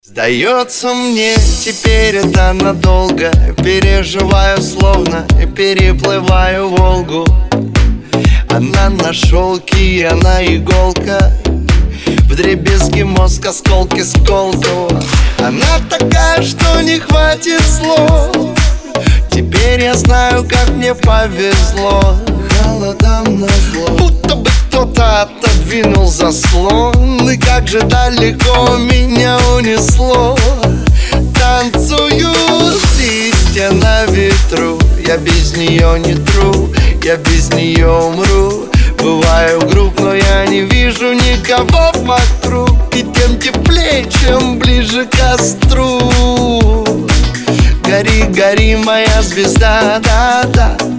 Сдается мне, теперь это надолго. Переживаю, словно переплываю Волгу. Она на шелке, она иголка, вдребезги мозг, осколки сколково. Она такая, что не хватит слов. Теперь я знаю, как мне повезло. Холодам назло, будто бы кто-то отодвинул заслон. И как же далеко меня унесло. Танцуют листья на ветру, я без нее не тру, я без нее умру. Бываю груб, но я не вижу никого вокруг. И тем теплее, чем ближе к костру. Гори, гори, моя звезда, да-да.